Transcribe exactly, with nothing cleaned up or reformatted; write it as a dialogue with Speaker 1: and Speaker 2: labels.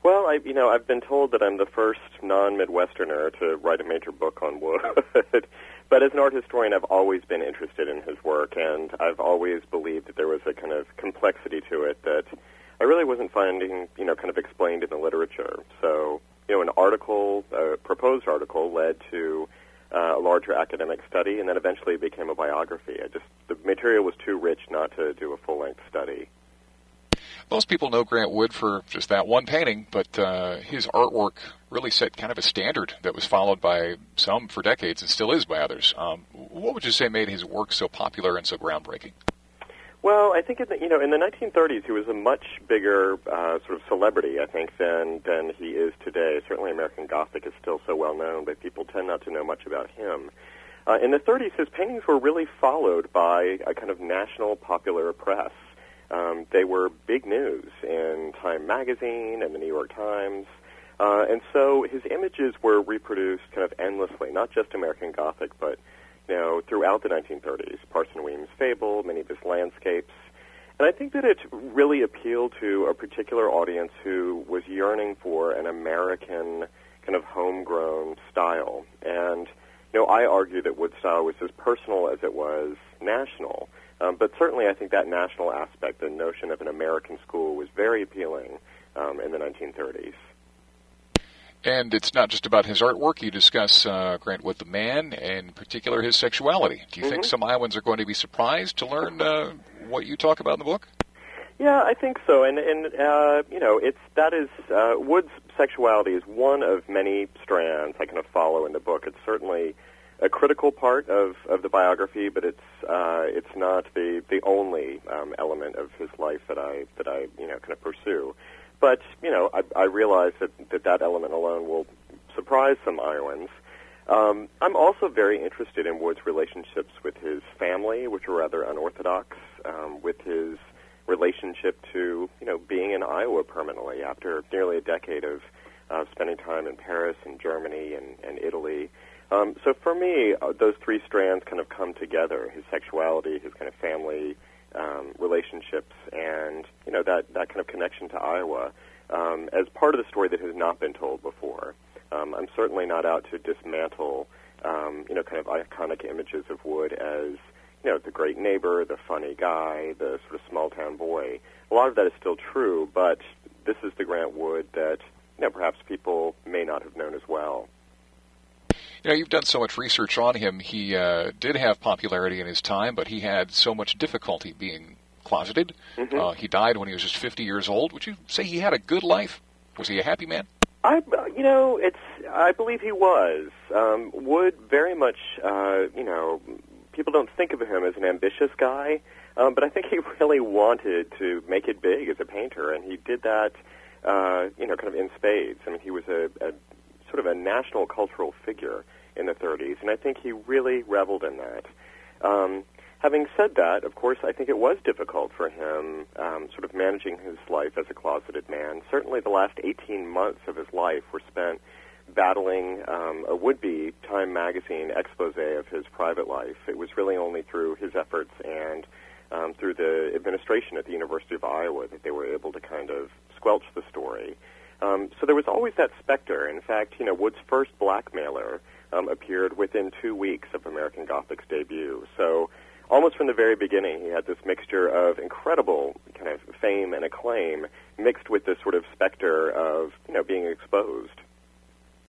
Speaker 1: Well, I, you know, I've been told that I'm the first non-Midwesterner to write a major book on Wood. But as an art historian, I've always been interested in his work, and I've always believed that there was a kind of complexity to it that I really wasn't finding, you know, kind of explained in the literature. So, you know, an article, a proposed article, led to uh, a larger academic study, and then eventually it became a biography. I just, the material was too rich not to do a full-length study.
Speaker 2: Most people know Grant Wood for just that one painting, but uh, his artwork really set kind of a standard that was followed by some for decades and still is by others. Um, what would you say made his work so popular and so groundbreaking?
Speaker 1: Well, I think in the, you know in the nineteen thirties he was a much bigger uh, sort of celebrity, I think, than than he is today. Certainly, American Gothic is still so well known, but people tend not to know much about him. Uh, in the thirties, his paintings were really followed by a kind of national popular press. Um, they were big news in Time magazine and the New York Times, uh, and so his images were reproduced kind of endlessly, not just American Gothic, but you know throughout the nineteen thirties. Parson Weems' Fable, many of his landscapes, and I think that it really appealed to a particular audience who was yearning for an American kind of homegrown style. And you know, I argue that Wood's style was as personal as it was national. Um, but certainly I think that national aspect, the notion of an American school, was very appealing um, in the nineteen thirties.
Speaker 2: And it's not just about his artwork. You discuss uh, Grant Wood the man, and in particular his sexuality. Do you mm-hmm. think some Iowans are going to be surprised to learn uh, what you talk about in the book?
Speaker 1: Yeah, I think so. And, and uh, you know, it's that is uh, Wood's sexuality is one of many strands I kind of follow in the book. It's certainly a critical part of, of the biography, but it's uh, it's not the the only um, element of his life that I that I you know kind of pursue. But you know, I, I realize that, that that element alone will surprise some Iowans. Um, I'm also very interested in Wood's relationships with his family, which are rather unorthodox. Um, with his relationship to you know being in Iowa permanently after nearly a decade of uh, spending time in Paris and Germany and, and Italy. Um, so for me, uh, those three strands kind of come together: his sexuality, his kind of family um, relationships, and you know that, that kind of connection to Iowa um, as part of the story that has not been told before. Um, I'm certainly not out to dismantle um, you know kind of iconic images of Wood as you know the great neighbor, the funny guy, the sort of small town boy. A lot of that is still true, but this is the Grant Wood that you know perhaps people may not have known as well.
Speaker 2: You know, you've done so much research on him. He uh, did have popularity in his time, but he had so much difficulty being closeted. Mm-hmm. Uh, he died when he was just fifty years old. Would you say he had a good life? Was he a happy man?
Speaker 1: I, you know, it's. I believe he was. Um, Wood very much, uh, you know, people don't think of him as an ambitious guy, um, but I think he really wanted to make it big as a painter, and he did that, uh, you know, kind of in spades. I mean, he was a, a sort of a national cultural figure in the thirties, and I think he really reveled in that. Um, having said that, of course, I think it was difficult for him um, sort of managing his life as a closeted man. Certainly the last eighteen months of his life were spent battling um, a would-be Time magazine expose of his private life. It was really only through his efforts and um, through the administration at the University of Iowa that they were able to kind of squelch the story. Um, so there was always that specter. In fact, you know, Wood's first blackmailer um, appeared within two weeks of American Gothic's debut. So almost from the very beginning, he had this mixture of incredible kind of fame and acclaim mixed with this sort of specter of, you know, being exposed.